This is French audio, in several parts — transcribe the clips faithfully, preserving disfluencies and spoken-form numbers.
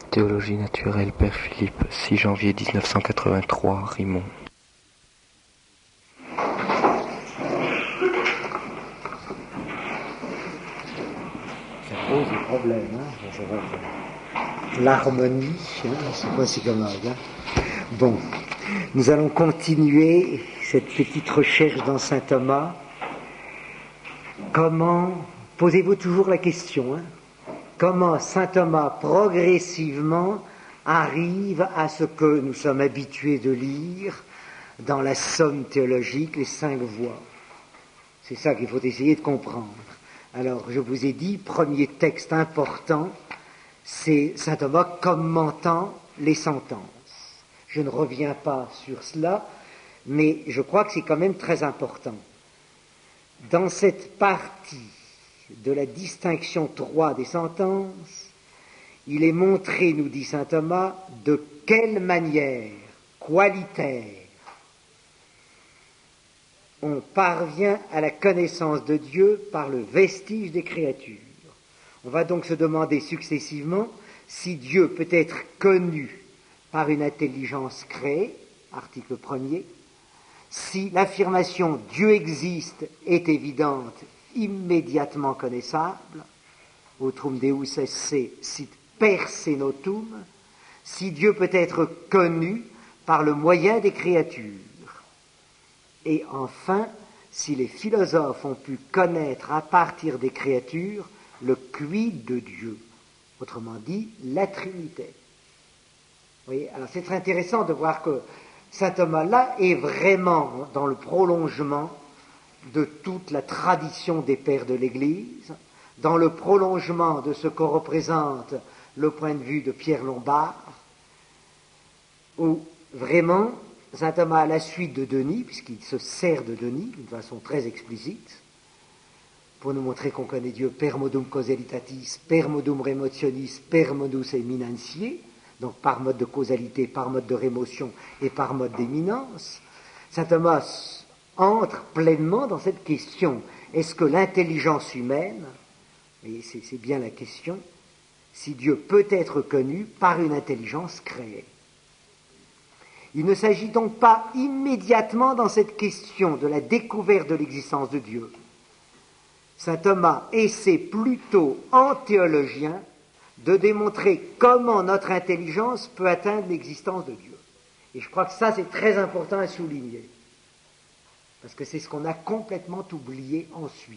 Théologie naturelle, Père Philippe, six janvier mille neuf cent quatre-vingt-trois, Rimont. Ça pose des problèmes, hein, ça va. L'harmonie, hein, c'est pas si commode. Hein. Bon, nous allons continuer cette petite recherche dans saint Thomas. Comment, posez-vous toujours la question, hein, comment saint Thomas progressivement arrive à ce que nous sommes habitués de lire dans la somme théologique, les cinq voies. C'est ça qu'il faut essayer de comprendre. Alors, je vous ai dit, premier texte important, c'est saint Thomas commentant les sentences. Je ne reviens pas sur cela, mais je crois que c'est quand même très important. Dans cette partie de la distinction trois des sentences, il est montré, nous dit saint Thomas, de quelle manière qualitaire on parvient à la connaissance de Dieu par le vestige des créatures. On va donc se demander successivement si Dieu peut être connu par une intelligence créée, article premier, si l'affirmation Dieu existe est évidente, immédiatement connaissable, Autrum Deus esse sit per se notum, si Dieu peut être connu par le moyen des créatures. Et enfin, si les philosophes ont pu connaître à partir des créatures le quid de Dieu, autrement dit, la Trinité. Vous voyez, alors c'est très intéressant de voir que saint Thomas là est vraiment dans le prolongement de toute la tradition des pères de l'Église, dans le prolongement de ce que représente le point de vue de Pierre Lombard, où vraiment saint Thomas, à la suite de Denis, puisqu'il se sert de Denis d'une façon très explicite, pour nous montrer qu'on connaît Dieu per modum causalitatis, per modum remotionis, per modus eminentiae, donc par mode de causalité, par mode de rémotion et par mode d'éminence, saint Thomas entre pleinement dans cette question. Est-ce que l'intelligence humaine, et c'est, c'est bien la question, si Dieu peut être connu par une intelligence créée? Il ne s'agit donc pas immédiatement dans cette question de la découverte de l'existence de Dieu. Saint Thomas essaie plutôt, en théologien, de démontrer comment notre intelligence peut atteindre l'existence de Dieu. Et je crois que ça, c'est très important à souligner, parce que c'est ce qu'on a complètement oublié ensuite.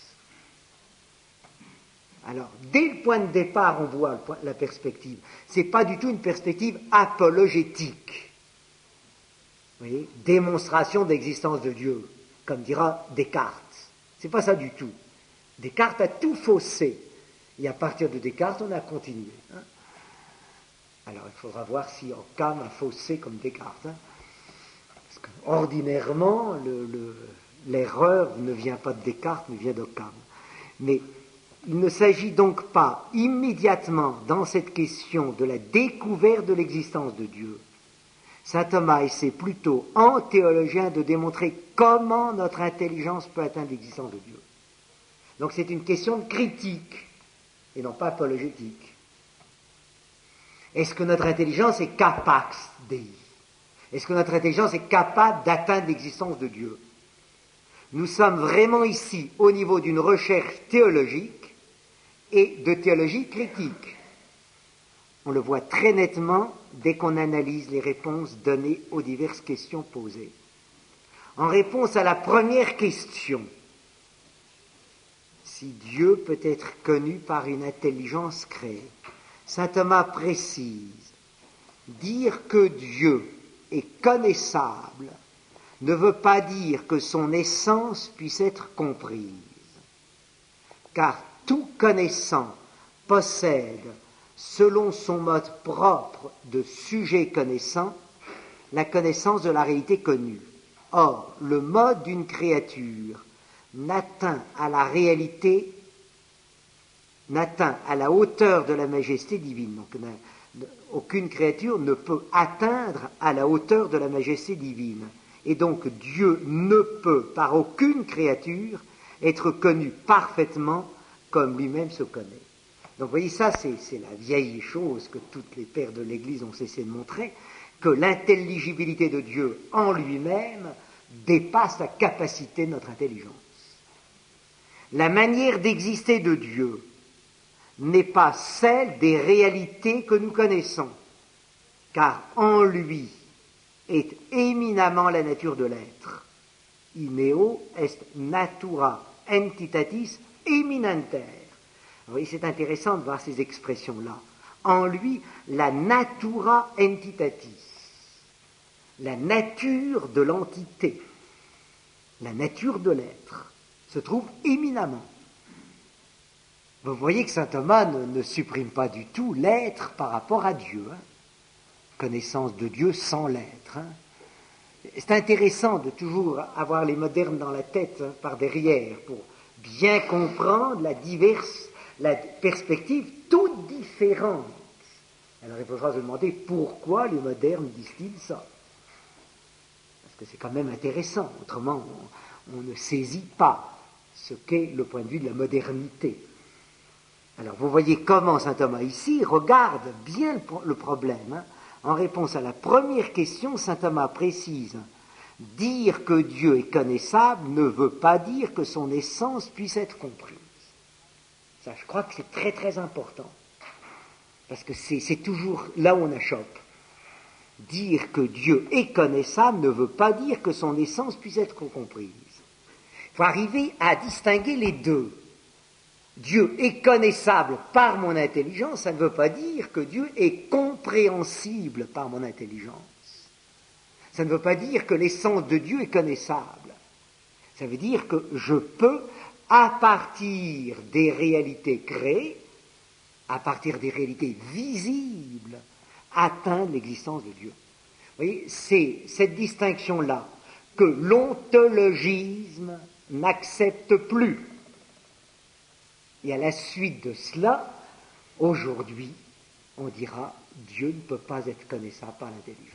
Alors, dès le point de départ, on voit la perspective. Ce n'est pas du tout une perspective apologétique. Vous voyez, démonstration d'existence de Dieu, comme dira Descartes. C'est pas ça du tout. Descartes a tout faussé. Et à partir de Descartes, on a continué. Hein. Alors, il faudra voir si Occam a faussé comme Descartes. Hein. Parce qu'ordinairement, le, le, l'erreur ne vient pas de Descartes, mais vient d'Occam. Mais il ne s'agit donc pas immédiatement, dans cette question de la découverte de l'existence de Dieu, saint Thomas essaie plutôt, en théologien, de démontrer comment notre intelligence peut atteindre l'existence de Dieu. Donc c'est une question de critique, et non pas apologétique. Est-ce que notre intelligence est capax Dei? Est-ce que notre intelligence est capable d'atteindre l'existence de Dieu? Nous sommes vraiment ici au niveau d'une recherche théologique et de théologie critique. On le voit très nettement dès qu'on analyse les réponses données aux diverses questions posées. En réponse à la première question, si Dieu peut être connu par une intelligence créée, saint Thomas précise, dire que Dieu est connaissable ne veut pas dire que son essence puisse être comprise, car tout connaissant possède, selon son mode propre de sujet connaissant, la connaissance de la réalité connue. Or, le mode d'une créature n'atteint à la réalité, n'atteint à la hauteur de la majesté divine. Donc, aucune créature ne peut atteindre à la hauteur de la majesté divine. Et donc, Dieu ne peut, par aucune créature, être connu parfaitement comme lui-même se connaît. Donc vous voyez, ça c'est, c'est la vieille chose que tous les pères de l'Église ont cessé de montrer, que l'intelligibilité de Dieu en lui-même dépasse la capacité de notre intelligence. La manière d'exister de Dieu n'est pas celle des réalités que nous connaissons, car en lui est éminemment la nature de l'être. In eo est natura entitatis eminenter. Vous voyez, c'est intéressant de voir ces expressions-là. En lui, la natura entitatis, la nature de l'entité, la nature de l'être, se trouve éminemment. Vous voyez que saint Thomas ne, ne supprime pas du tout l'être par rapport à Dieu. Hein. Connaissance de Dieu sans l'être. Hein. C'est intéressant de toujours avoir les modernes dans la tête, hein, par derrière, pour bien comprendre la diverse, la perspective toute différente. Alors il faudra se demander pourquoi les modernes disent-ils ça. Parce que c'est quand même intéressant, autrement on, on ne saisit pas ce qu'est le point de vue de la modernité. Alors vous voyez comment saint Thomas ici regarde bien le, le problème. Hein. En réponse à la première question, saint Thomas précise: dire que Dieu est connaissable ne veut pas dire que son essence puisse être comprise. Ça, je crois que c'est très très important. Parce que c'est, c'est toujours là où on achoppe. Dire que Dieu est connaissable ne veut pas dire que son essence puisse être comprise. Il faut arriver à distinguer les deux. Dieu est connaissable par mon intelligence, ça ne veut pas dire que Dieu est compréhensible par mon intelligence. Ça ne veut pas dire que l'essence de Dieu est connaissable. Ça veut dire que je peux, à partir des réalités créées, à partir des réalités visibles, atteindre l'existence de Dieu. Vous voyez, c'est cette distinction-là que l'ontologisme n'accepte plus. Et à la suite de cela, aujourd'hui, on dira Dieu ne peut pas être connaissable par l'intelligence.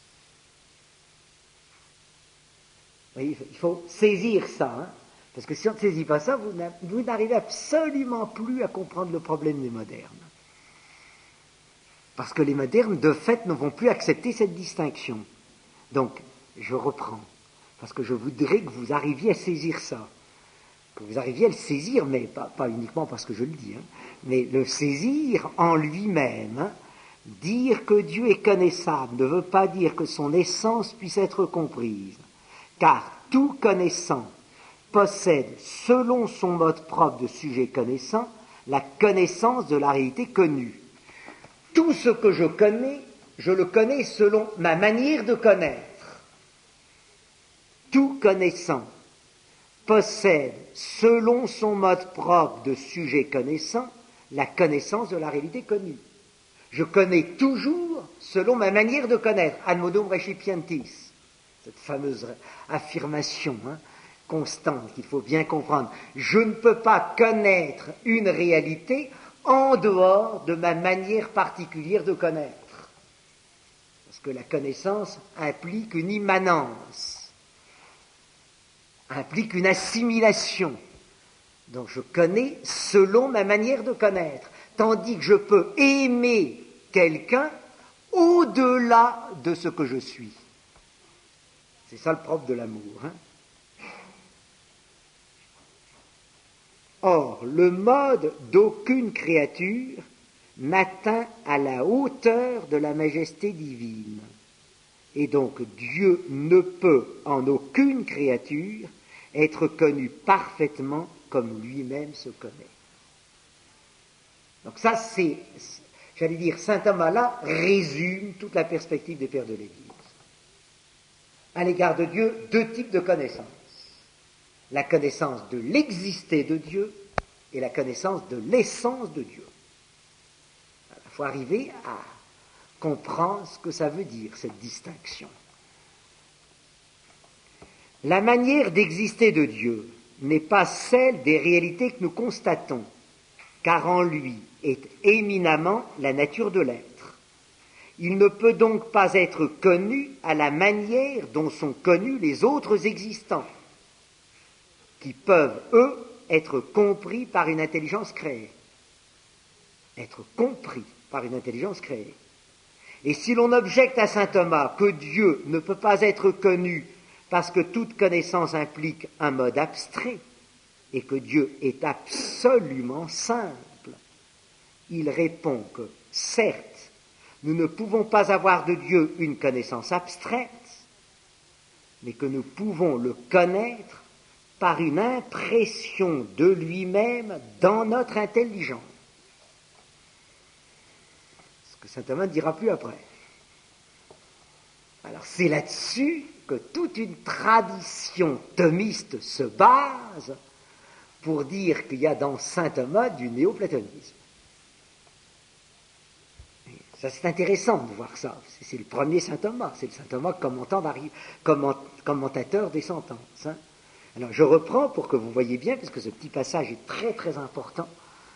Vous voyez, il faut saisir ça, hein, parce que si on ne saisit pas ça, vous, vous n'arrivez absolument plus à comprendre le problème des modernes. Parce que les modernes, de fait, ne vont plus accepter cette distinction. Donc, je reprends, parce que je voudrais que vous arriviez à saisir ça. Que vous arriviez à le saisir, mais pas, pas uniquement parce que je le dis, hein, mais le saisir en lui-même. Hein. Dire que Dieu est connaissable ne veut pas dire que son essence puisse être comprise, car tout connaissant possède, selon son mode propre de sujet connaissant, la connaissance de la réalité connue. Tout ce que je connais, je le connais selon ma manière de connaître. Tout connaissant possède, selon son mode propre de sujet connaissant, la connaissance de la réalité connue. Je connais toujours selon ma manière de connaître, ad modum recipientis, cette fameuse affirmation hein, constante qu'il faut bien comprendre. Je ne peux pas connaître une réalité en dehors de ma manière particulière de connaître. Parce que la connaissance implique une immanence, implique une assimilation. Donc je connais selon ma manière de connaître, tandis que je peux aimer quelqu'un au-delà de ce que je suis. C'est ça le propre de l'amour. Hein. Or, le mode d'aucune créature n'atteint à la hauteur de la majesté divine. Et donc Dieu ne peut en aucune créature être connu parfaitement comme lui-même se connaît. Donc ça c'est, j'allais dire, saint Thomas là résume toute la perspective des pères de l'Église. À l'égard de Dieu, deux types de connaissances. La connaissance de l'existé de Dieu et la connaissance de l'essence de Dieu. Il faut arriver à comprendre ce que ça veut dire, cette distinction. La manière d'exister de Dieu n'est pas celle des réalités que nous constatons, car en lui est éminemment la nature de l'être. Il ne peut donc pas être connu à la manière dont sont connus les autres existants, qui peuvent, eux, être compris par une intelligence créée. être compris par une intelligence créée. Et si l'on objecte à saint Thomas que Dieu ne peut pas être connu parce que toute connaissance implique un mode abstrait et que Dieu est absolument simple, il répond que, certes, nous ne pouvons pas avoir de Dieu une connaissance abstraite, mais que nous pouvons le connaître par une impression de lui-même dans notre intelligence. Ce que saint Thomas ne dira plus après. Alors c'est là-dessus que toute une tradition thomiste se base pour dire qu'il y a dans saint Thomas du néoplatonisme. Ça, c'est intéressant de voir ça. C'est le premier saint Thomas, c'est le saint Thomas comment, commentateur des sentences. Hein. Alors, je reprends pour que vous voyez bien, parce que ce petit passage est très très important.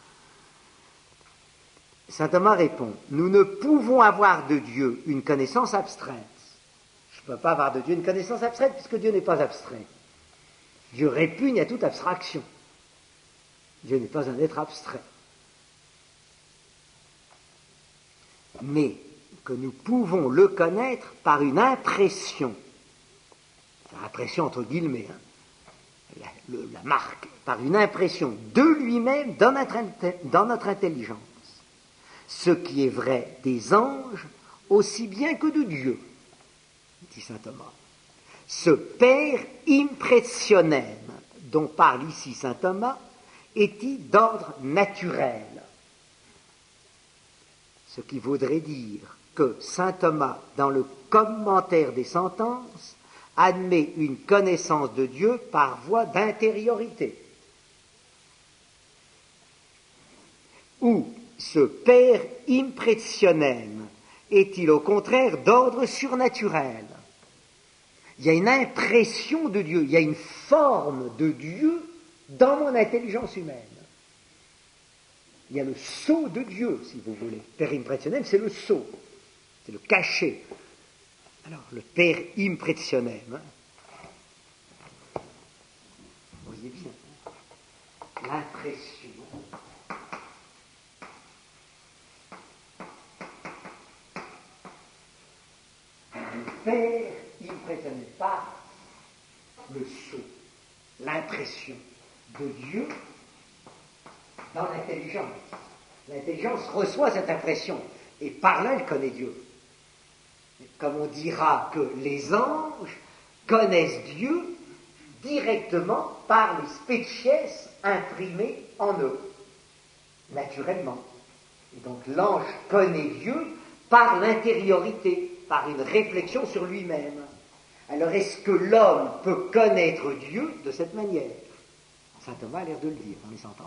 Saint Thomas répond, nous ne pouvons avoir de Dieu une connaissance abstraite. Je ne peux pas avoir de Dieu une connaissance abstraite, puisque Dieu n'est pas abstrait. Dieu répugne à toute abstraction. Dieu n'est pas un être abstrait. Mais que nous pouvons le connaître par une impression, impression entre guillemets, hein, la, le, la marque, par une impression de lui-même dans notre, dans notre intelligence, ce qui est vrai des anges aussi bien que de Dieu, dit saint Thomas. Ce per impressionem dont parle ici saint Thomas est-il d'ordre naturel. Ce qui voudrait dire que saint Thomas, dans le commentaire des sentences, admet une connaissance de Dieu par voie d'intériorité. Ou ce per impressionem est-il au contraire d'ordre surnaturel. Il y a une impression de Dieu, il y a une forme de Dieu dans mon intelligence humaine. Il y a le sceau de Dieu, si vous voulez. Per impressionem, c'est le sceau, c'est le cachet. Alors, le per impressionem, hein, vous voyez bien, l'impression. Le per impressionem, pas le sceau, l'impression de Dieu dans l'intelligence. L'intelligence reçoit cette impression, et par là, elle connaît Dieu. Comme on dira que les anges connaissent Dieu directement par les species imprimées en eux, naturellement. Et donc l'ange connaît Dieu par l'intériorité, par une réflexion sur lui-même. Alors est-ce que l'homme peut connaître Dieu de cette manière? Saint Thomas a l'air de le dire dans les sentences.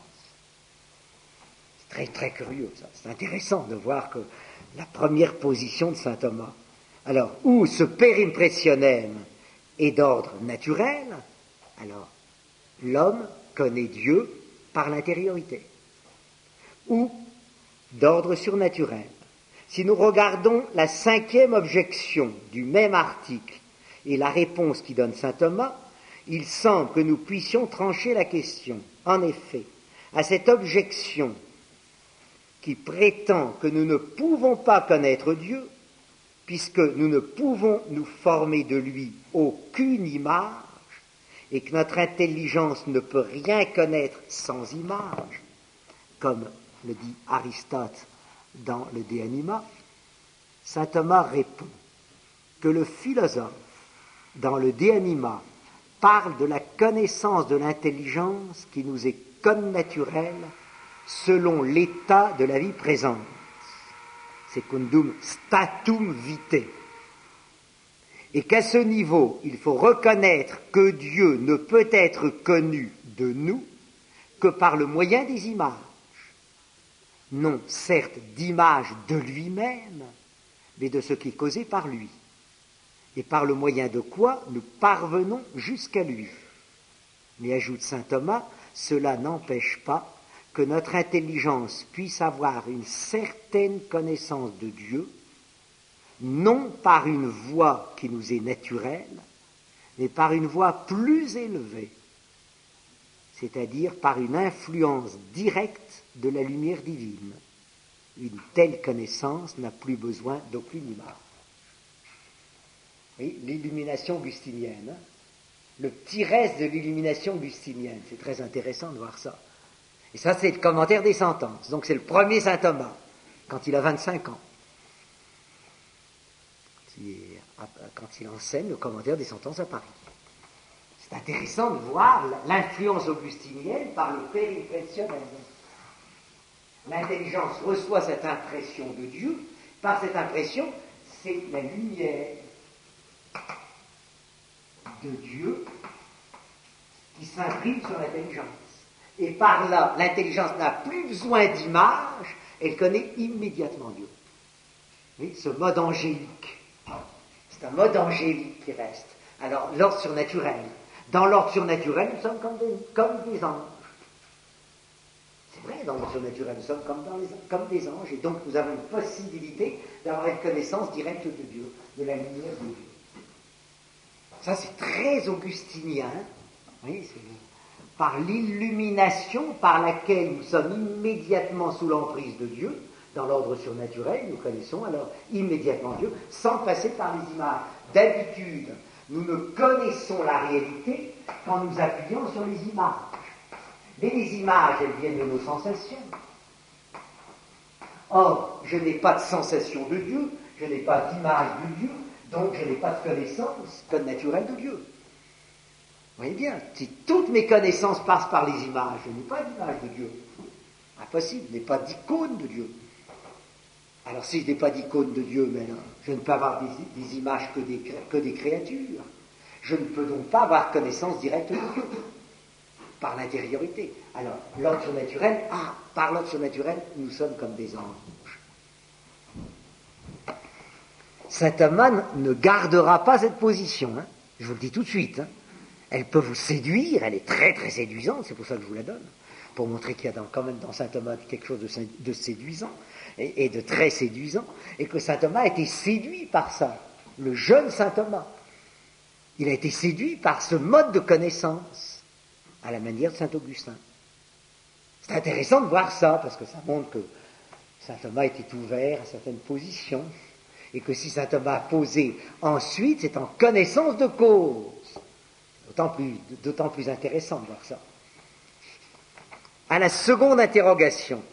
C'est très très curieux ça, c'est intéressant de voir que la première position de saint Thomas. Alors, où ce per impressionem est d'ordre naturel, alors l'homme connaît Dieu par l'intériorité. Ou d'ordre surnaturel. Si nous regardons la cinquième objection du même article et la réponse qui donne saint Thomas, il semble que nous puissions trancher la question. En effet, à cette objection qui prétend que nous ne pouvons pas connaître Dieu, puisque nous ne pouvons nous former de lui aucune image, et que notre intelligence ne peut rien connaître sans image, comme le dit Aristote dans le De Anima, saint Thomas répond que le philosophe, dans le De Anima, parle de la connaissance de l'intelligence qui nous est connaturelle selon l'état de la vie présente. Secundum statum vitae. Et qu'à ce niveau, il faut reconnaître que Dieu ne peut être connu de nous que par le moyen des images. Non, certes, d'images de lui-même, mais de ce qui est causé par lui. Et par le moyen de quoi nous parvenons jusqu'à lui. Mais ajoute saint Thomas, cela n'empêche pas que notre intelligence puisse avoir une certaine connaissance de Dieu, non par une voie qui nous est naturelle, mais par une voie plus élevée, c'est-à-dire par une influence directe de la lumière divine. Une telle connaissance n'a plus besoin d'aucune image. Oui, l'illumination augustinienne, hein, le petit reste de l'illumination augustinienne, c'est très intéressant de voir ça. Et ça, c'est le commentaire des sentences. Donc c'est le premier saint Thomas, quand il a vingt-cinq ans. Quand il enseigne le commentaire des sentences à Paris. C'est intéressant de voir l'influence augustinienne par le père impressionnel. L'intelligence reçoit cette impression de Dieu. Par cette impression, c'est la lumière de Dieu qui s'imprime sur l'intelligence. Et par là, l'intelligence n'a plus besoin d'image, elle connaît immédiatement Dieu. Oui, ce mode angélique. C'est un mode angélique qui reste. Alors, l'ordre surnaturel. Dans l'ordre surnaturel, nous sommes comme des, comme des anges. C'est vrai, dans l'ordre surnaturel, nous sommes comme, dans les, comme des anges. Et donc, nous avons une possibilité d'avoir une connaissance directe de Dieu, de la lumière de Dieu. Ça, c'est très augustinien. Oui, c'est par l'illumination par laquelle nous sommes immédiatement sous l'emprise de Dieu. Dans l'ordre surnaturel, nous connaissons alors immédiatement Dieu, sans passer par les images. D'habitude, nous ne connaissons la réalité qu'en nous appuyant sur les images. Mais les images, elles viennent de nos sensations. Or, je n'ai pas de sensation de Dieu, je n'ai pas d'image de Dieu, donc je n'ai pas de connaissance naturelle de Dieu. Vous voyez bien, si toutes mes connaissances passent par les images, je n'ai pas d'image de Dieu. Impossible, je n'ai pas d'icône de Dieu. Alors si je n'ai pas d'icône de Dieu, mais là, je ne peux avoir des, des images que des, que des créatures. Je ne peux donc pas avoir connaissance directe de Dieu, par l'intériorité. Alors, l'ordre surnaturel, ah, par l'ordre surnaturel, nous sommes comme des anges. Saint Thomas ne gardera pas cette position, hein. Je vous le dis tout de suite. Hein. Elle peut vous séduire, elle est très très séduisante, c'est pour ça que je vous la donne, pour montrer qu'il y a dans, quand même dans saint Thomas quelque chose de, de séduisant, et, et de très séduisant, et que saint Thomas a été séduit par ça, le jeune saint Thomas. Il a été séduit par ce mode de connaissance, à la manière de saint Augustin. C'est intéressant de voir ça, parce que ça montre que saint Thomas était ouvert à certaines positions, et que si saint Thomas a posé ensuite, c'est en connaissance de cause. D'autant plus, d'autant plus intéressant de voir ça. À la seconde interrogation,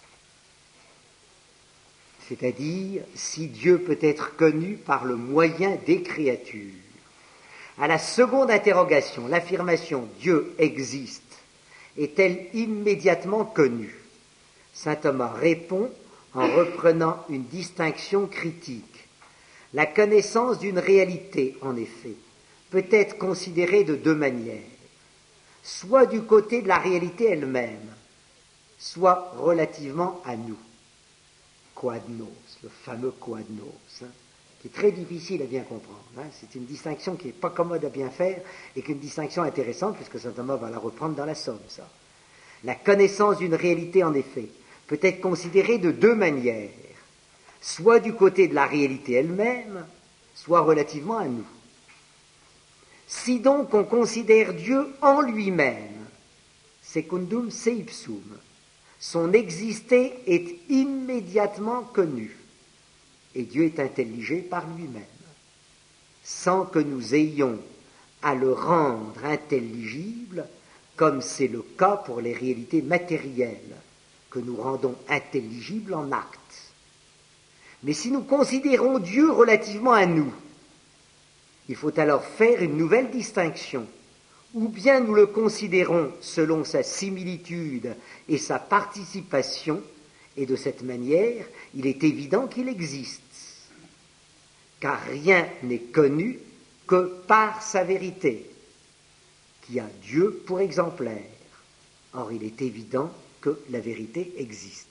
c'est-à-dire si Dieu peut être connu par le moyen des créatures. À la seconde interrogation, l'affirmation « Dieu existe » est-elle immédiatement connue? Saint Thomas répond en reprenant une distinction critique. La connaissance d'une réalité, en effet, peut être considérée de deux manières, soit du côté de la réalité elle-même, soit relativement à nous. Quadnos, le fameux quadnos, hein, qui est très difficile à bien comprendre. Hein. C'est une distinction qui n'est pas commode à bien faire et qui est une distinction intéressante, puisque saint Thomas va la reprendre dans la Somme, ça. La connaissance d'une réalité, en effet, peut être considérée de deux manières, soit du côté de la réalité elle-même, soit relativement à nous. Si donc on considère Dieu en lui-même, secundum se ipsum, son exister est immédiatement connu, et Dieu est intelligé par lui-même, sans que nous ayons à le rendre intelligible, comme c'est le cas pour les réalités matérielles, que nous rendons intelligibles en actes. Mais si nous considérons Dieu relativement à nous, il faut alors faire une nouvelle distinction. Ou bien nous le considérons selon sa similitude et sa participation, et de cette manière, il est évident qu'il existe. Car rien n'est connu que par sa vérité, qui a Dieu pour exemplaire. Or, il est évident que la vérité existe.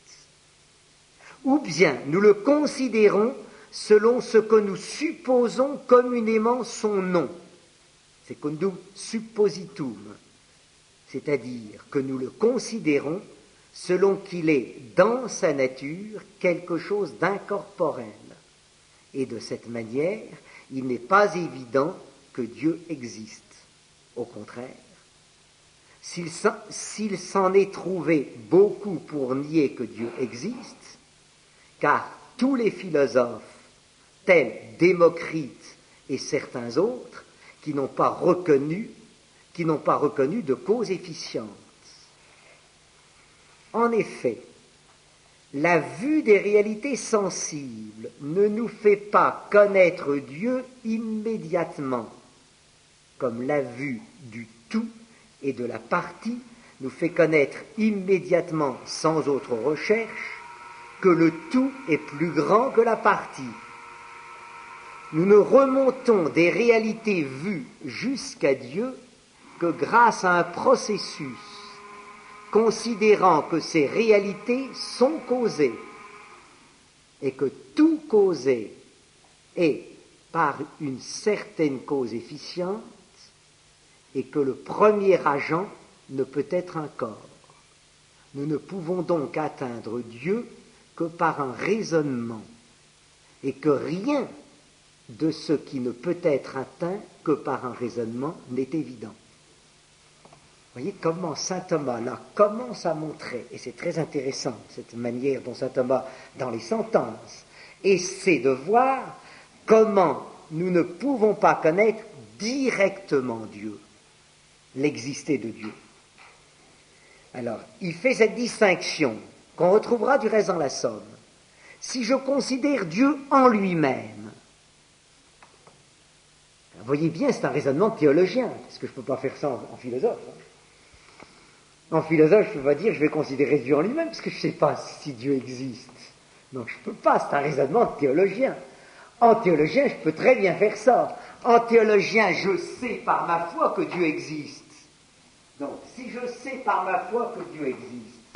Ou bien nous le considérons selon ce que nous supposons communément son nom, secundum suppositum, c'est-à-dire que nous le considérons selon qu'il est dans sa nature quelque chose d'incorporel. Et de cette manière, il n'est pas évident que Dieu existe. Au contraire, s'il s'en, s'il s'en est trouvé beaucoup pour nier que Dieu existe, car tous les philosophes, tels Démocrite et certains autres, qui n'ont pas reconnu, qui n'ont pas reconnu de cause efficiente. En effet, la vue des réalités sensibles ne nous fait pas connaître Dieu immédiatement, comme la vue du tout et de la partie nous fait connaître immédiatement, sans autre recherche, que le tout est plus grand que la partie. Nous ne remontons des réalités vues jusqu'à Dieu que grâce à un processus, considérant que ces réalités sont causées et que tout causé est par une certaine cause efficiente et que le premier agent ne peut être un corps. Nous ne pouvons donc atteindre Dieu que par un raisonnement et que rien de ce qui ne peut être atteint que par un raisonnement n'est évident. Vous voyez comment saint Thomas là commence à montrer, et c'est très intéressant cette manière dont saint Thomas, dans les sentences, essaie de voir comment nous ne pouvons pas connaître directement Dieu, l'existé de Dieu. Alors, il fait cette distinction qu'on retrouvera du reste dans la Somme. Si je considère Dieu en lui-même, vous voyez bien, c'est un raisonnement théologien, parce que je ne peux pas faire ça en, en philosophe. Hein. En philosophe, je ne peux pas dire je vais considérer Dieu en lui-même, parce que je ne sais pas si Dieu existe. Donc je ne peux pas, c'est un raisonnement théologien. En théologien, je peux très bien faire ça. En théologien, je sais par ma foi que Dieu existe. Donc, si je sais par ma foi que Dieu existe,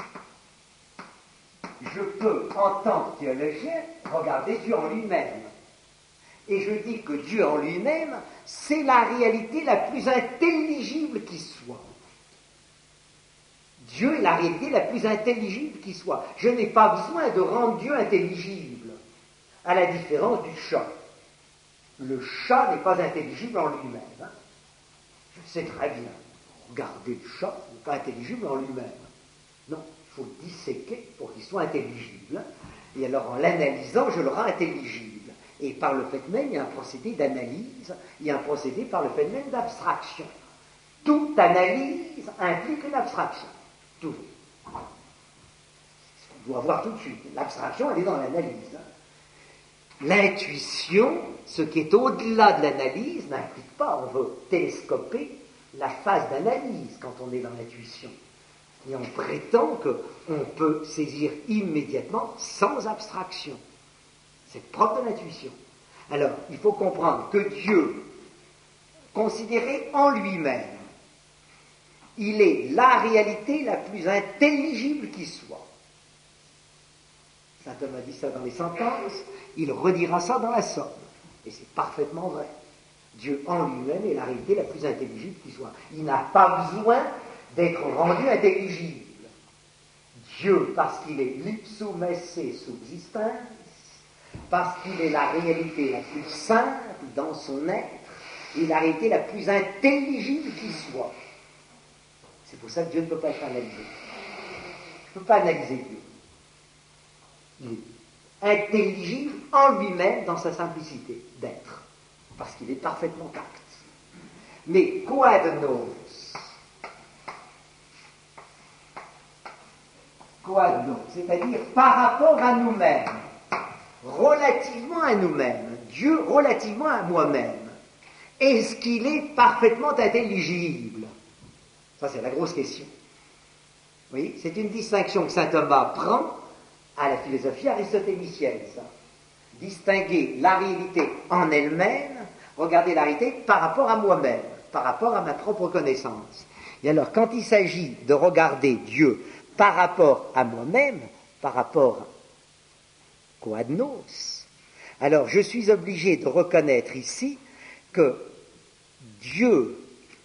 je peux, en tant que théologien, regarder Dieu en lui-même. Et je dis que Dieu en lui-même, c'est la réalité la plus intelligible qui soit. Dieu est la réalité la plus intelligible qui soit. Je n'ai pas besoin de rendre Dieu intelligible, à la différence du chat. Le chat n'est pas intelligible en lui-même. Hein. Je sais très bien. Regardez le chat, il n'est pas intelligible en lui-même. Non, il faut le disséquer pour qu'il soit intelligible. Et alors, en l'analysant, je le rends intelligible. Et par le fait même, il y a un procédé d'analyse, il y a un procédé par le fait même d'abstraction. Toute analyse implique une abstraction. Toujours. On doit voir tout de suite. L'abstraction, elle est dans l'analyse. L'intuition, ce qui est au-delà de l'analyse, n'implique pas, on veut télescoper la phase d'analyse quand on est dans l'intuition. Et on prétend qu'on peut saisir immédiatement sans abstraction. C'est propre de l'intuition. Alors, il faut comprendre que Dieu, considéré en lui-même, il est la réalité la plus intelligible qui soit. Saint Thomas dit ça dans les sentences, il redira ça dans la Somme. Et c'est parfaitement vrai. Dieu en lui-même est la réalité la plus intelligible qui soit. Il n'a pas besoin d'être rendu intelligible. Dieu, parce qu'il est l'ipsum esse subsistens, parce qu'il est la réalité la plus simple dans son être, et la réalité la plus intelligible qui soit. C'est pour ça que Dieu ne peut pas être analysé. Je ne peux pas analyser Dieu. Il est intelligible en lui-même dans sa simplicité d'être, parce qu'il est parfaitement acte. Mais quoi de nos Quoi de nos c'est-à-dire par rapport à nous-mêmes, relativement à nous-mêmes, Dieu relativement à moi-même, est-ce qu'il est parfaitement intelligible? Ça, c'est la grosse question. Vous voyez, c'est une distinction que saint Thomas prend à la philosophie aristotélicienne, ça. Distinguer la réalité en elle-même, regarder la réalité par rapport à moi-même, par rapport à ma propre connaissance. Et alors, quand il s'agit de regarder Dieu par rapport à moi-même, par rapport quod nos, alors je suis obligé de reconnaître ici que Dieu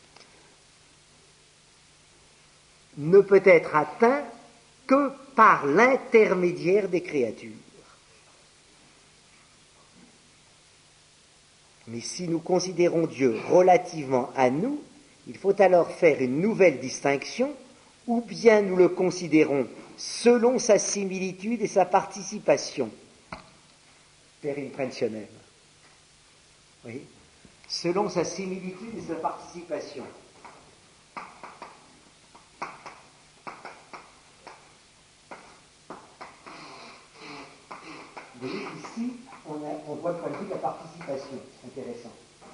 ne peut être atteint que par l'intermédiaire des créatures. Mais si nous considérons Dieu relativement à nous, il faut alors faire une nouvelle distinction, ou bien nous le considérons selon sa similitude et sa participation, per impressionem. Oui. Selon sa similitude et sa participation. Vous voyez, ici, on, a, on voit le point de vue de la participation. C'est intéressant.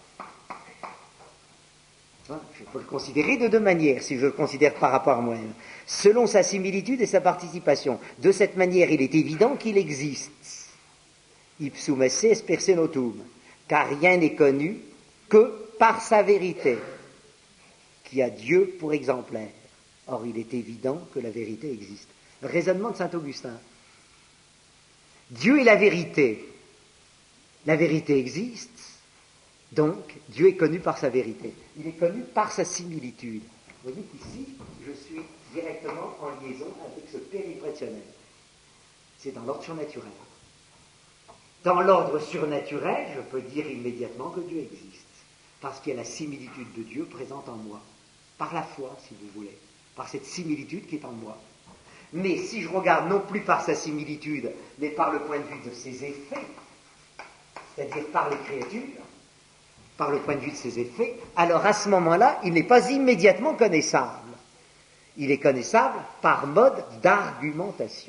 Je peux le considérer de deux manières, si je le considère par rapport à moi-même. Selon sa similitude et sa participation. De cette manière, il est évident qu'il existe. Ipsum esse est personatum. Car rien n'est connu que par sa vérité, qui a Dieu pour exemplaire. Or, il est évident que la vérité existe. Raisonnement de saint Augustin. Dieu est la vérité. La vérité existe, donc Dieu est connu par sa vérité. Il est connu par sa similitude. Vous voyez qu'ici, je suis directement en liaison avec ce péripressionnel. C'est dans l'ordre surnaturel. Dans l'ordre surnaturel, je peux dire immédiatement que Dieu existe, parce qu'il y a la similitude de Dieu présente en moi, par la foi, si vous voulez, par cette similitude qui est en moi. Mais si je regarde non plus par sa similitude, mais par le point de vue de ses effets, c'est-à-dire par les créatures, par le point de vue de ses effets, alors à ce moment-là, il n'est pas immédiatement connaissable. Il est connaissable par mode d'argumentation.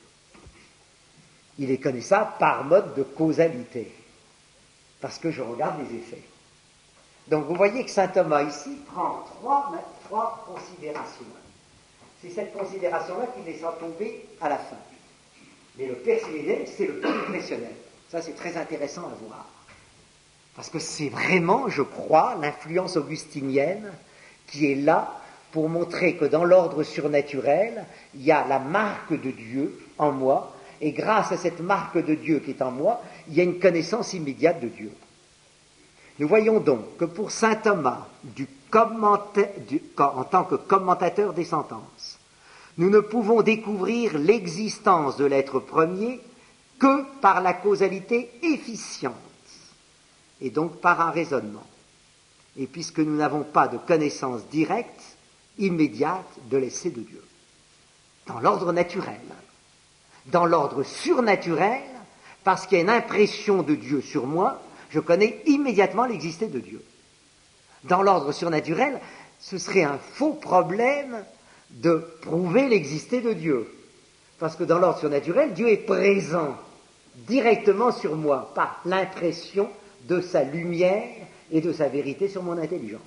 Il est connaissable par mode de causalité, parce que je regarde les effets. Donc vous voyez que saint Thomas ici prend trois, trois considérations. C'est cette considération-là qui laissera tomber à la fin. Mais le personnel, c'est le plus impressionnel. Ça, c'est très intéressant à voir. Parce que c'est vraiment, je crois, l'influence augustinienne qui est là pour montrer que dans l'ordre surnaturel, il y a la marque de Dieu en moi, et grâce à cette marque de Dieu qui est en moi, il y a une connaissance immédiate de Dieu. Nous voyons donc que pour saint Thomas, du commenta- du, en tant que commentateur des sentences, nous ne pouvons découvrir l'existence de l'être premier que par la causalité efficiente, et donc par un raisonnement. Et puisque nous n'avons pas de connaissance directe, immédiate de l'essai de Dieu, dans l'ordre naturel. Dans l'ordre surnaturel, parce qu'il y a une impression de Dieu sur moi, je connais immédiatement l'existence de Dieu. Dans l'ordre surnaturel, ce serait un faux problème de prouver l'existence de Dieu. Parce que dans l'ordre surnaturel, Dieu est présent directement sur moi, par l'impression de sa lumière et de sa vérité sur mon intelligence.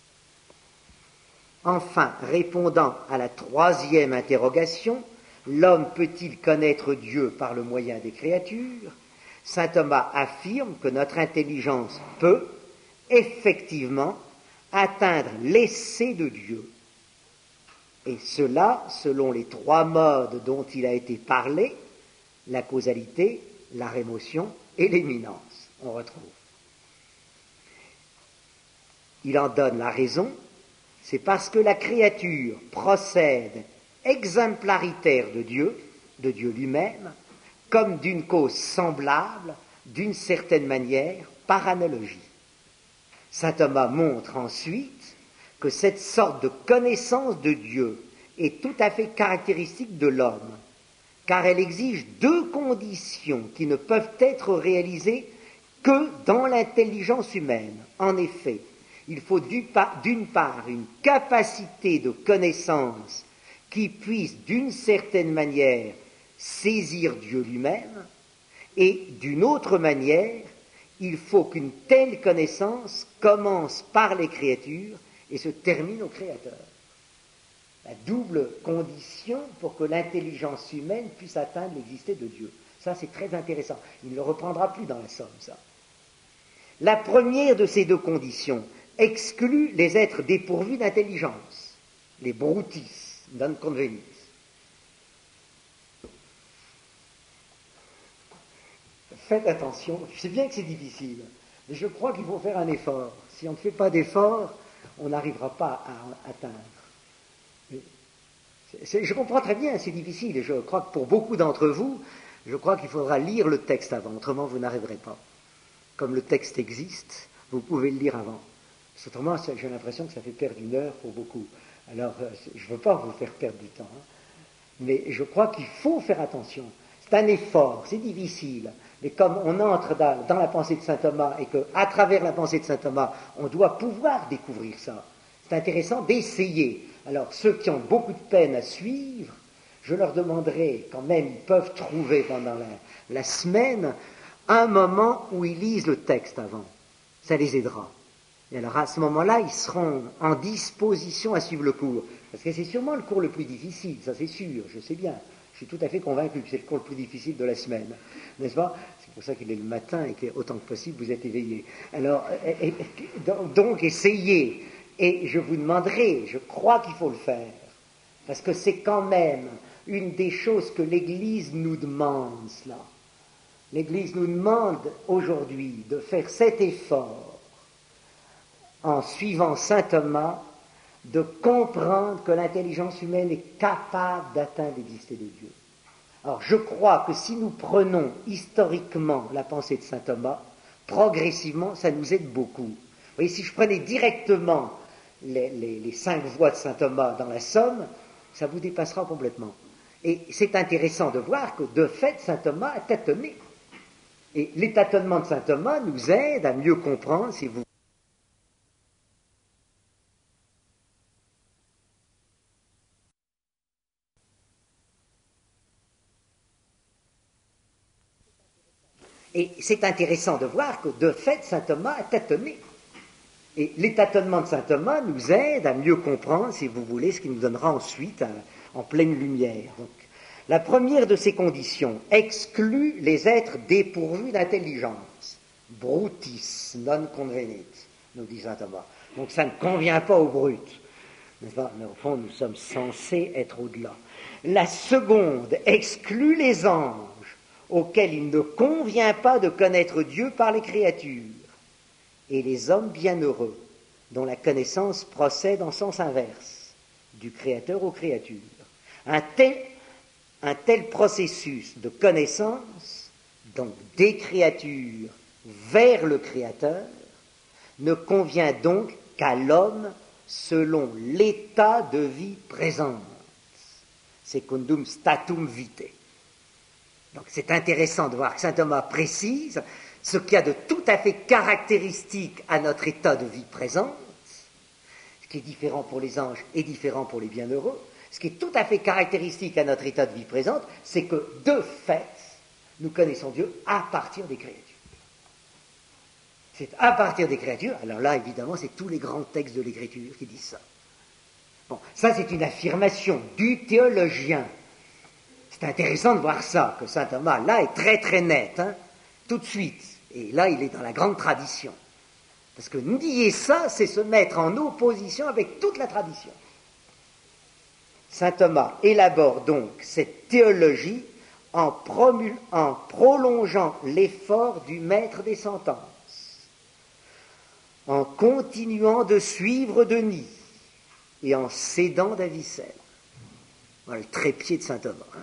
Enfin, répondant à la troisième interrogation, l'homme peut-il connaître Dieu par le moyen des créatures? Saint Thomas affirme que notre intelligence peut, effectivement, atteindre l'essai de Dieu. Et cela, selon les trois modes dont il a été parlé, la causalité, la rémotion et l'éminence, on retrouve. Il en donne la raison, c'est parce que la créature procède exemplaritaire de Dieu, de Dieu lui-même, comme d'une cause semblable, d'une certaine manière, par analogie. Saint Thomas montre ensuite que cette sorte de connaissance de Dieu est tout à fait caractéristique de l'homme, car elle exige deux conditions qui ne peuvent être réalisées que dans l'intelligence humaine. En effet, il faut d'une part une capacité de connaissance qui puisse d'une certaine manière saisir Dieu lui-même, et d'une autre manière, il faut qu'une telle connaissance commence par les créatures et se termine au Créateur. La double condition pour que l'intelligence humaine puisse atteindre l'existence de Dieu. Ça, c'est très intéressant. Il ne le reprendra plus dans la Somme, ça. La première de ces deux conditions exclut les êtres dépourvus d'intelligence, les brutis, non convenis. Faites attention, je sais bien que c'est difficile, mais je crois qu'il faut faire un effort. Si on ne fait pas d'effort, on n'arrivera pas à atteindre. C'est, je comprends très bien, c'est difficile, et je crois que pour beaucoup d'entre vous, je crois qu'il faudra lire le texte avant, autrement vous n'arriverez pas. Comme le texte existe, vous pouvez le lire avant. Autrement, j'ai l'impression que ça fait perdre une heure pour beaucoup. Alors, je ne veux pas vous faire perdre du temps, hein, mais je crois qu'il faut faire attention. C'est un effort, c'est difficile. Mais comme on entre dans, dans la pensée de saint Thomas et qu'à travers la pensée de saint Thomas, on doit pouvoir découvrir ça, c'est intéressant d'essayer. Alors, ceux qui ont beaucoup de peine à suivre, je leur demanderai quand même, ils peuvent trouver pendant la, la semaine un moment où ils lisent le texte avant. Ça les aidera. Et alors, à ce moment-là, ils seront en disposition à suivre le cours. Parce que c'est sûrement le cours le plus difficile, ça c'est sûr, je sais bien. Je suis tout à fait convaincu que c'est le cours le plus difficile de la semaine, n'est-ce pas? C'est pour ça qu'il est le matin et qu'autant que possible vous êtes éveillés. Alors, et, et, donc essayez, et je vous demanderai, je crois qu'il faut le faire, parce que c'est quand même une des choses que l'Église nous demande, cela. L'Église nous demande aujourd'hui de faire cet effort en suivant saint Thomas, de comprendre que l'intelligence humaine est capable d'atteindre l'existence de Dieu. Alors je crois que si nous prenons historiquement la pensée de saint Thomas, progressivement, ça nous aide beaucoup. Vous voyez, si je prenais directement les, les, les cinq voies de saint Thomas dans la somme, ça vous dépassera complètement. Et c'est intéressant de voir que, de fait, saint Thomas a tâtonné. Et les tâtonnements de saint Thomas nous aident à mieux comprendre, si vous Et c'est intéressant de voir que, de fait, saint Thomas a tâtonné. Et les tâtonnements de saint Thomas nous aident à mieux comprendre, si vous voulez, ce qui nous donnera ensuite un, en pleine lumière. Donc, la première de ces conditions exclut les êtres dépourvus d'intelligence. Brutis non convenit, nous dit saint Thomas. Donc ça ne convient pas aux brutes. Mais au fond, nous sommes censés être au-delà. La seconde exclut les anges, auxquels il ne convient pas de connaître Dieu par les créatures, et les hommes bienheureux, dont la connaissance procède en sens inverse, du Créateur aux créatures. Un tel, un tel processus de connaissance, donc des créatures vers le Créateur, ne convient donc qu'à l'homme selon l'état de vie présent. Secundum statum vitae. Donc c'est intéressant de voir que saint Thomas précise ce qu'il y a de tout à fait caractéristique à notre état de vie présente, ce qui est différent pour les anges et différent pour les bienheureux. Ce qui est tout à fait caractéristique à notre état de vie présente, c'est que de fait, nous connaissons Dieu à partir des créatures. C'est à partir des créatures, alors là évidemment c'est tous les grands textes de l'Écriture qui disent ça. Bon, ça c'est une affirmation du théologien. C'est intéressant de voir ça, que saint Thomas, là, est très très net, hein, tout de suite. Et là, il est dans la grande tradition. Parce que nier ça, c'est se mettre en opposition avec toute la tradition. Saint Thomas élabore donc cette théologie en, promul- en prolongeant l'effort du maître des sentences, en continuant de suivre Denis et en cédant d'Avicenne. Voilà le trépied de saint Thomas. Hein.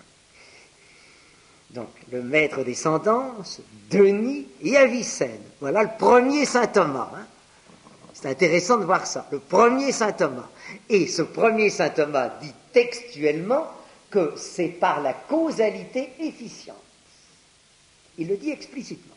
Donc, le maître des sentences, Denis et Avicenne. Voilà le premier saint Thomas. Hein. C'est intéressant de voir ça. Le premier saint Thomas. Et ce premier saint Thomas dit textuellement que c'est par la causalité efficiente. Il le dit explicitement.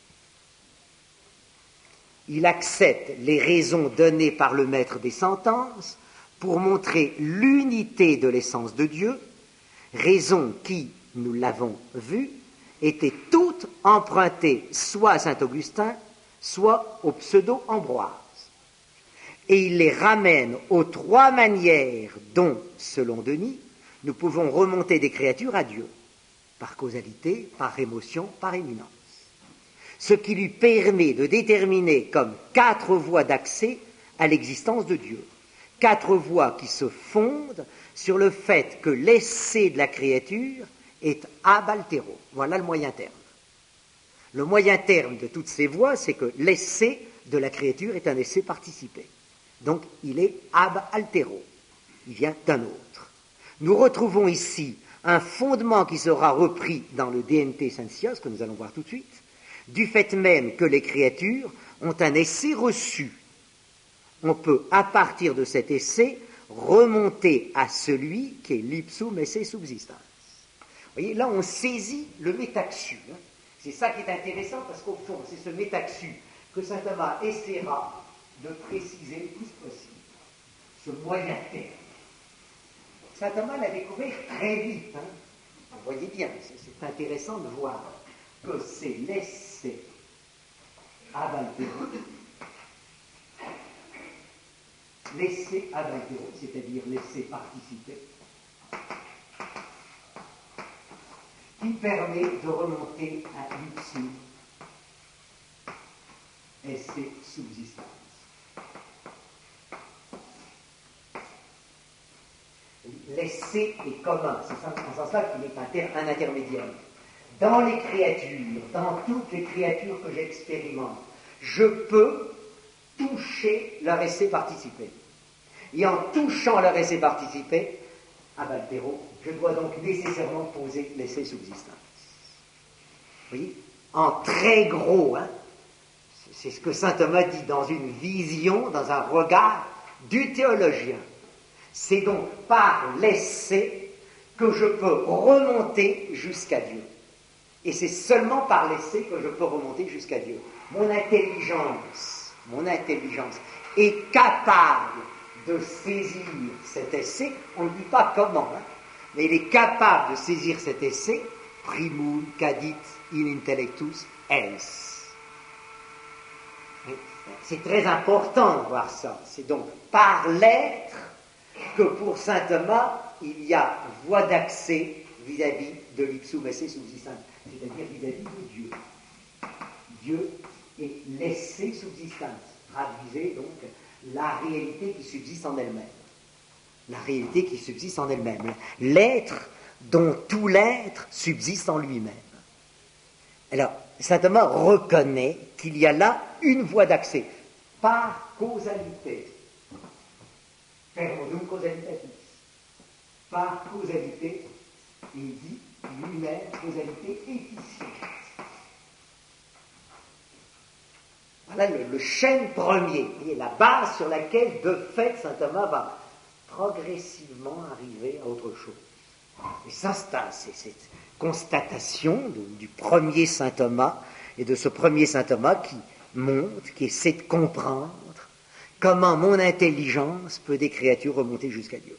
Il accepte les raisons données par le maître des sentences pour montrer l'unité de l'essence de Dieu, raisons qui, nous l'avons vu, étaient toutes empruntées soit à saint Augustin, soit au pseudo-Ambroise. Et il les ramène aux trois manières dont, selon Denis, nous pouvons remonter des créatures à Dieu, par causalité, par émotion, par éminence. Ce qui lui permet de déterminer comme quatre voies d'accès à l'existence de Dieu. Quatre voies qui se fondent sur le fait que l'essai de la créature est ab altero. Voilà le moyen terme. Le moyen terme de toutes ces voies, c'est que l'essai de la créature est un essai participé. Donc, il est ab altero. Il vient d'un autre. Nous retrouvons ici un fondement qui sera repris dans le D N T Sensios, que nous allons voir tout de suite, du fait même que les créatures ont un essai reçu. On peut, à partir de cet essai, remonter à celui qui est l'ipsum esse subsistans. voyez, là, on saisit le métaxu. Hein. C'est ça qui est intéressant, parce qu'au fond, c'est ce métaxu que saint Thomas essaiera de préciser le plus possible, ce moyen terme. Saint Thomas l'a découvert très vite. Hein. Vous voyez bien, c'est, c'est intéressant de voir que c'est l'essai ad alterum, l'essai ad alterum, c'est-à-dire l'essai participé, qui permet de remonter à l'ipsum essai subsistans. L'essai est commun, c'est en ce sens-là qu'il est inter, un intermédiaire. Dans les créatures, dans toutes les créatures que j'expérimente, je peux toucher leur essai participé. Et en touchant leur essai participé, ab altero, je dois donc nécessairement poser l'essai subsistans. Vous voyez, en très gros, hein, c'est ce que saint Thomas dit dans une vision, dans un regard du théologien. C'est donc par l'essai que je peux remonter jusqu'à Dieu. Et c'est seulement par l'essai que je peux remonter jusqu'à Dieu. Mon intelligence, mon intelligence est capable de saisir cet essai. On ne dit pas comment, hein, mais il est capable de saisir cet essai. Primum cadit in intellectus ens. C'est très important de voir ça. C'est donc par l'être que pour saint Thomas, il y a voie d'accès vis-à-vis de l'ipsum esse subsistans, c'est-à-dire vis-à-vis de Dieu. Dieu est l'esse subsistans, traduisez donc la réalité qui subsiste en elle-même. La réalité qui subsiste en elle-même. L'être dont tout l'être subsiste en lui-même. Alors, saint Thomas reconnaît qu'il y a là une voie d'accès, par causalité. Per modum causalitatis. Par causalité, il dit lui-même causalité efficiente. Voilà le, le chêne premier, et la base sur laquelle, de fait, saint Thomas va progressivement arriver à autre chose. Et ça, c'est cette constatation de, du premier saint Thomas, et de ce premier saint Thomas qui montre, qui essaie de comprendre comment mon intelligence peut des créatures remonter jusqu'à Dieu.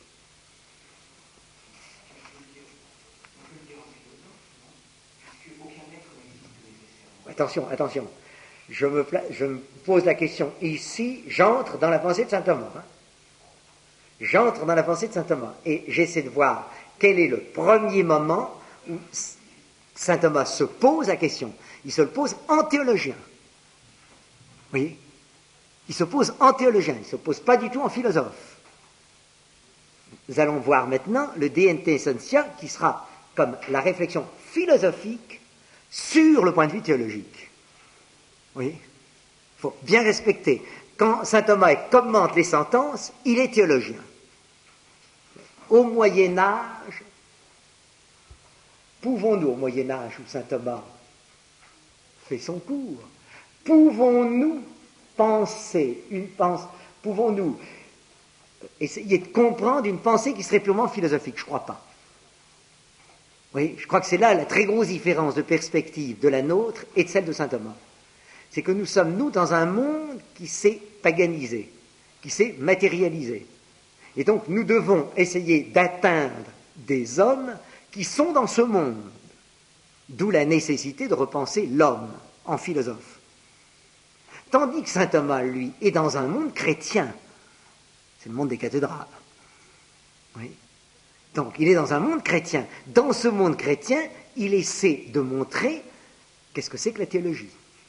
Attention, attention. Je me, pla- je me pose la question. Ici, j'entre dans la pensée de saint Thomas. Hein. J'entre dans la pensée de saint Thomas. Et j'essaie de voir quel est le premier moment où saint Thomas se pose la question. Il se le pose en théologien. Vous voyez ? Il se pose en théologien. Il ne se pose pas du tout en philosophe. Nous allons voir maintenant le De Ente Essentia qui sera comme la réflexion philosophique sur le point de vue théologique. Oui, il faut bien respecter. Quand saint Thomas commente les sentences, il est théologien. Au Moyen-Âge, pouvons-nous, au Moyen-Âge où saint Thomas fait son cours, pouvons-nous penser une pensée, pouvons-nous essayer de comprendre une pensée qui serait purement philosophique? Je ne crois pas. Oui, je crois que c'est là la très grosse différence de perspective de la nôtre et de celle de saint Thomas. C'est que nous sommes, nous, dans un monde qui s'est paganisé, qui s'est matérialisé. Et donc, nous devons essayer d'atteindre des hommes qui sont dans ce monde. D'où la nécessité de repenser l'homme en philosophe. Tandis que saint Thomas, lui, est dans un monde chrétien. C'est le monde des cathédrales. Oui. Donc, il est dans un monde chrétien. Dans ce monde chrétien, il essaie de montrer qu'est-ce que c'est que la théologie.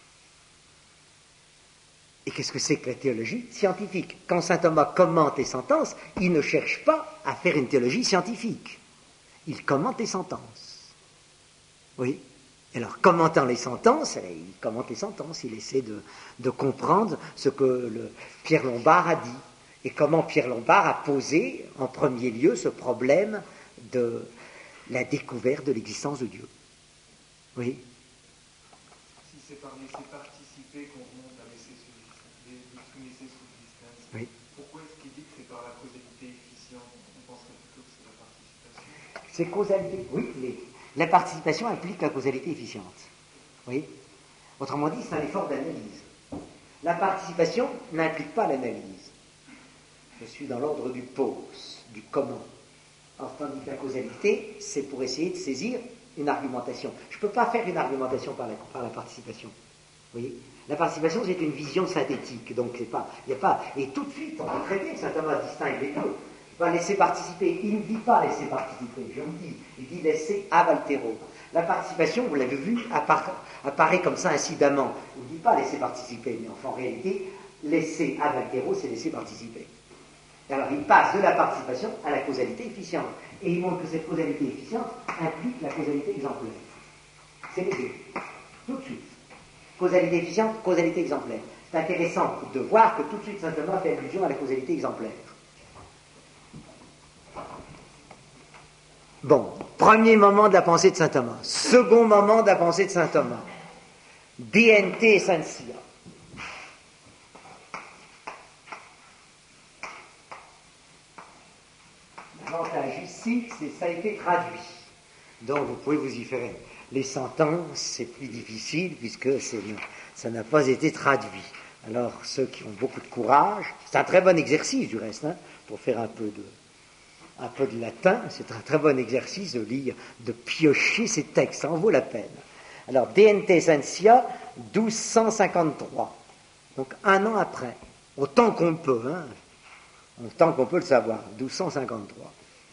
Et qu'est-ce que c'est que la théologie scientifique? Quand saint Thomas commente les sentences, il ne cherche pas à faire une théologie scientifique. Il commente les sentences. Oui. Alors, commentant les sentences, il commente les sentences, il essaie de, de comprendre ce que le Pierre Lombard a dit. Et comment Pierre Lombard a posé, en premier lieu, ce problème de la découverte de l'existence de Dieu. Oui. Si c'est par l'essai participé qu'on remonte à l'essai subsistans, oui. Pourquoi est-ce qu'il dit que c'est par la causalité efficiente? On penserait plutôt que c'est la participation. C'est causalité, oui. Les, La participation implique la causalité efficiente. Vous voyez ? Autrement dit, c'est un effort d'analyse. La participation n'implique pas l'analyse. Je suis dans l'ordre du pause, du comment. Or, tandis que la causalité, c'est pour essayer de saisir une argumentation. Je ne peux pas faire une argumentation par la, par la participation. Vous voyez ? La participation, c'est une vision synthétique. Donc, c'est pas, il n'y a pas. Et tout de suite, on peut très bien que saint Thomas distingue les deux. Va laisser participer. Il ne dit pas laisser participer, je le dis. Il dit laisser ab altero. La participation, vous l'avez vu, appara- apparaît comme ça incidemment. Il ne dit pas laisser participer, mais enfin, en réalité, laisser ab altero, c'est laisser participer. Alors, il passe de la participation à la causalité efficiente. Et il montre que cette causalité efficiente implique la causalité exemplaire. C'est les deux. Tout de suite. Causalité efficiente, causalité exemplaire. C'est intéressant de voir que tout de suite saint Thomas fait allusion à la causalité exemplaire. Bon, premier moment de la pensée de saint Thomas. Second moment de la pensée de saint Thomas. D N T essentia. L'avantage ici, c'est que ça a été traduit. Donc vous pouvez vous y faire. Les sentences, c'est plus difficile puisque c'est, ça n'a pas été traduit. Alors ceux qui ont beaucoup de courage, c'est un très bon exercice du reste, hein, pour faire un peu de... un peu de latin, c'est un très bon exercice de lire, de piocher ces textes, ça en vaut la peine. Alors, D N T essentia, douze cent cinquante-trois, donc un an après, autant qu'on peut, hein, autant qu'on peut le savoir, douze cent cinquante-trois.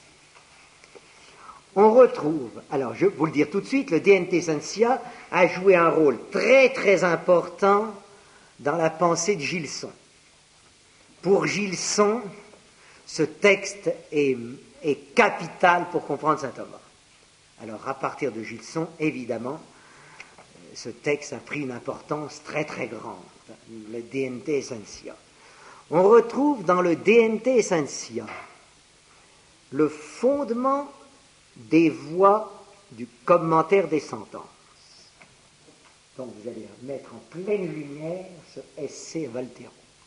On retrouve, alors je vais vous le dire tout de suite, le D N T essentia a joué un rôle très très important dans la pensée de Gilson. Pour Gilson, ce texte est, est capital pour comprendre saint Thomas. Alors, à partir de Gilson, évidemment, ce texte a pris une importance très très grande, le D N T essentia. On retrouve dans le D N T essentia le fondement des voies du commentaire des sentences. Donc, vous allez mettre en pleine lumière ce essai Valtero.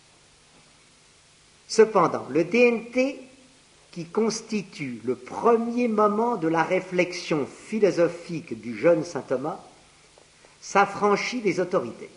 Cependant, le D N T, qui constitue le premier moment de la réflexion philosophique du jeune saint Thomas, s'affranchit des autorités.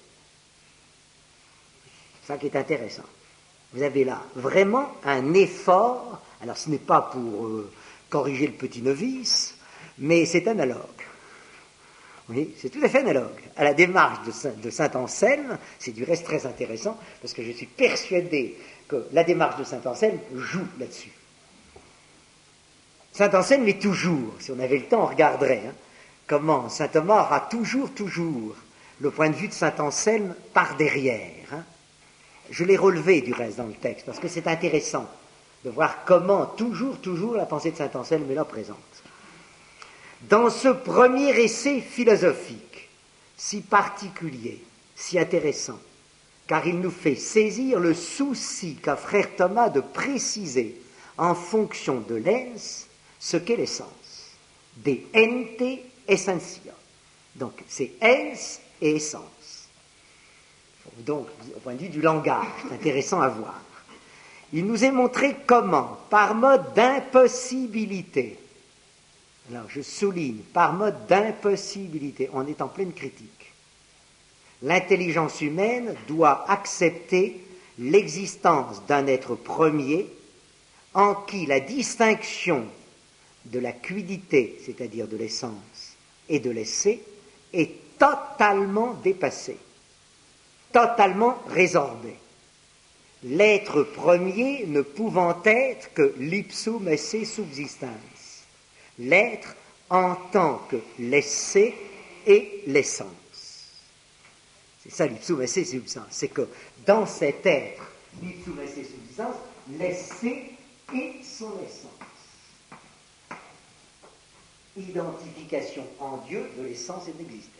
C'est ça qui est intéressant. Vous avez là vraiment un effort, alors ce n'est pas pour euh, corriger le petit novice, mais c'est analogue. Oui, c'est tout à fait analogue à la démarche de Saint, de Saint Anselme. C'est du reste très intéressant, parce que je suis persuadé que la démarche de saint Anselme joue là-dessus. Saint Anselme est toujours, si on avait le temps, on regarderait, hein, comment saint Thomas aura toujours, toujours le point de vue de saint Anselme par derrière. Hein. Je l'ai relevé du reste dans le texte, parce que c'est intéressant de voir comment toujours, toujours la pensée de saint Anselme est là présente. Dans ce premier essai philosophique, si particulier, si intéressant, car il nous fait saisir le souci qu'a frère Thomas de préciser en fonction de l'ens ce qu'est l'essence. De ente essentia. Donc, c'est ens et essence. Donc, au point de vue du langage, c'est intéressant à voir. Il nous est montré comment, par mode d'impossibilité, alors je souligne, par mode d'impossibilité, on est en pleine critique. L'intelligence humaine doit accepter l'existence d'un être premier en qui la distinction de la quiddité, c'est-à-dire de l'essence, et de l'essai, est totalement dépassée, totalement résorbée. L'être premier ne pouvant être que l'ipsum esse subsistens, l'être en tant que l'essai et l'essence. C'est ça l'ipsum esse subsistens, c'est que dans cet être, l'ipsum esse subsistens, l'essai et son essence. Identification en Dieu de l'essence et de l'existence.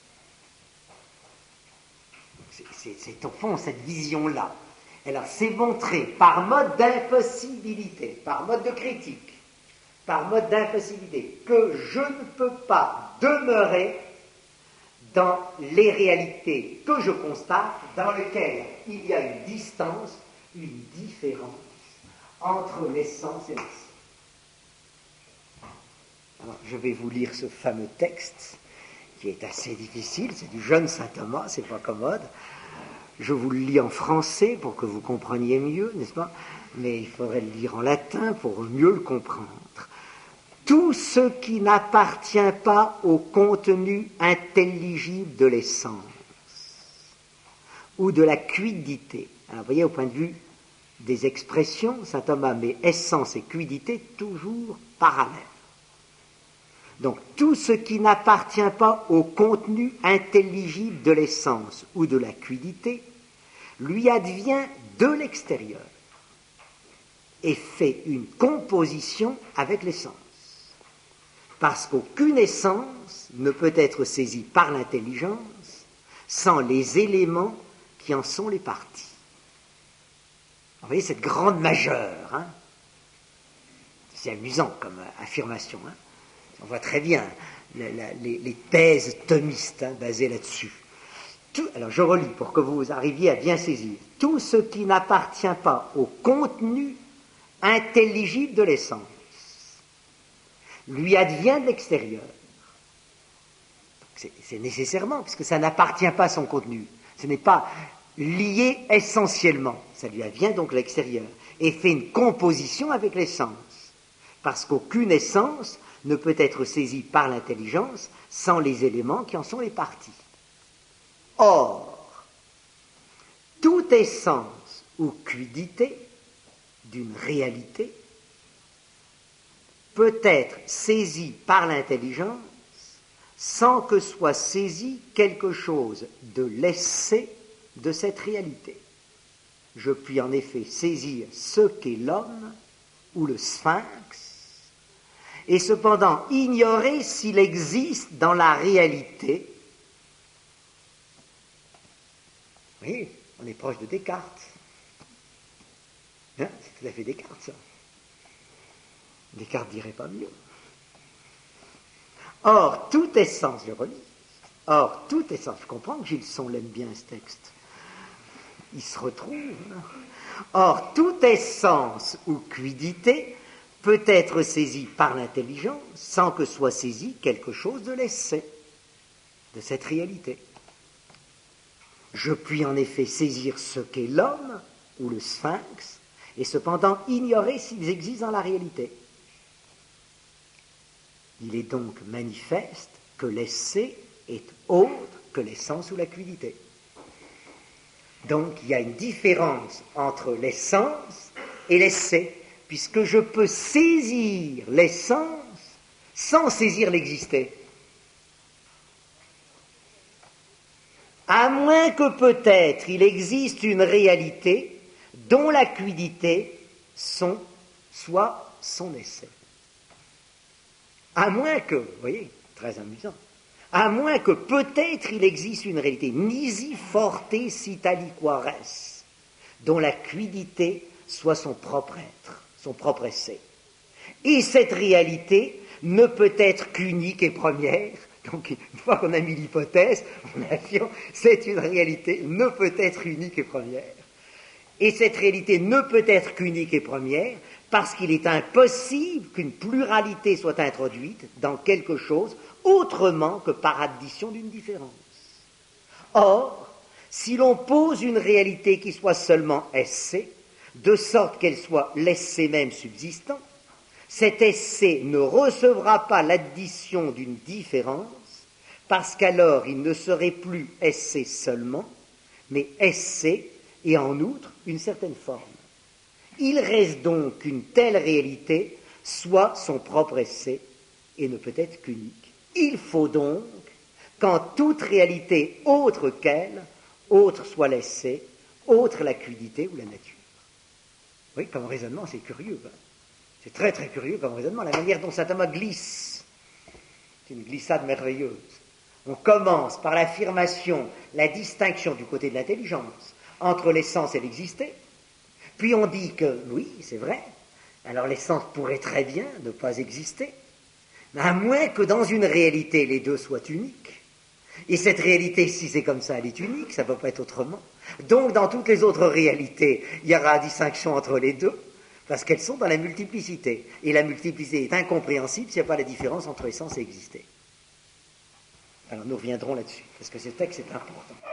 C'est, c'est, c'est au fond cette vision-là. Alors, c'est montré par mode d'impossibilité, par mode de critique, par mode d'impossibilité, que je ne peux pas demeurer dans les réalités que je constate, dans lesquelles il y a une distance, une différence entre l'essence et l'essai. Alors, je vais vous lire ce fameux texte qui est assez difficile, c'est du jeune saint Thomas, c'est pas commode. Je vous le lis en français pour que vous compreniez mieux, n'est-ce pas? Mais il faudrait le lire en latin pour mieux le comprendre. Tout ce qui n'appartient pas au contenu intelligible de l'essence ou de la quiddité. Alors, vous voyez, au point de vue des expressions, saint Thomas met essence et quiddité toujours parallèles. Donc, tout ce qui n'appartient pas au contenu intelligible de l'essence ou de la quiddité lui advient de l'extérieur et fait une composition avec l'essence. Parce qu'aucune essence ne peut être saisie par l'intelligence sans les éléments qui en sont les parties. Vous voyez cette grande majeure, hein? C'est amusant comme affirmation, hein? On voit très bien la, la, les, les thèses thomistes hein, basées là-dessus. Tout, alors je relis pour que vous arriviez à bien saisir. Tout ce qui n'appartient pas au contenu intelligible de l'essence lui advient de l'extérieur. C'est, c'est nécessairement, puisque ça n'appartient pas à son contenu. Ce n'est pas lié essentiellement. Ça lui advient donc de l'extérieur et fait une composition avec l'essence. Parce qu'aucune essence ne peut être saisie par l'intelligence sans les éléments qui en sont les parties. Or, toute essence ou quiddité d'une réalité peut être saisie par l'intelligence sans que soit saisi quelque chose de l'essai de cette réalité. Je puis en effet saisir ce qu'est l'homme ou le sphinx, et cependant ignorer s'il existe dans la réalité. Oui, on est proche de Descartes. Hein, c'est tout à fait Descartes, ça. Descartes dirait pas mieux. Or, toute essence, je relis, or, toute essence, je comprends que Gilson l'aime bien ce texte. Il se retrouve. Hein. Or, toute essence ou quiddité peut être saisie par l'intelligence sans que soit saisi quelque chose de l'essai de cette réalité. Je puis en effet saisir ce qu'est l'homme ou le sphinx et cependant ignorer s'ils existent dans la réalité. Il est donc manifeste que l'essai est autre que l'essence ou la quiddité. Donc il y a une différence entre l'essence et l'essai, puisque je peux saisir l'essence sans saisir l'existé. À moins que peut-être il existe une réalité dont la quiddité sont, soit son essai. À moins que, vous voyez, très amusant, à moins que peut-être il existe une réalité, nisi forte sit aliquares, dont la quiddité soit son propre être, son propre essai. Et cette réalité ne peut être qu'unique et première. Donc, une fois qu'on a mis l'hypothèse, on affirme c'est une réalité, ne peut être unique et première. Et cette réalité ne peut être qu'unique et première parce qu'il est impossible qu'une pluralité soit introduite dans quelque chose autrement que par addition d'une différence. Or, si l'on pose une réalité qui soit seulement essai, de sorte qu'elle soit l'essai même subsistant, cet essai ne recevra pas l'addition d'une différence, parce qu'alors il ne serait plus essai seulement, mais essai et en outre une certaine forme. Il reste donc qu'une telle réalité soit son propre essai et ne peut être qu'unique. Il faut donc qu'en toute réalité autre qu'elle, autre soit l'essai, autre la quiddité ou la nature. Oui, comme raisonnement, c'est curieux. Hein. C'est très très curieux comme raisonnement, la manière dont saint Thomas glisse. C'est une glissade merveilleuse. On commence par l'affirmation, la distinction du côté de l'intelligence entre l'essence et l'existé, puis on dit que, oui, c'est vrai, alors l'essence pourrait très bien ne pas exister, mais à moins que dans une réalité les deux soient uniques. Et cette réalité, si c'est comme ça, elle est unique, ça ne peut pas être autrement. Donc dans toutes les autres réalités, il y aura distinction entre les deux, parce qu'elles sont dans la multiplicité. Et la multiplicité est incompréhensible s'il n'y a pas la différence entre essence et exister. Alors nous reviendrons là-dessus, parce que ce texte est important.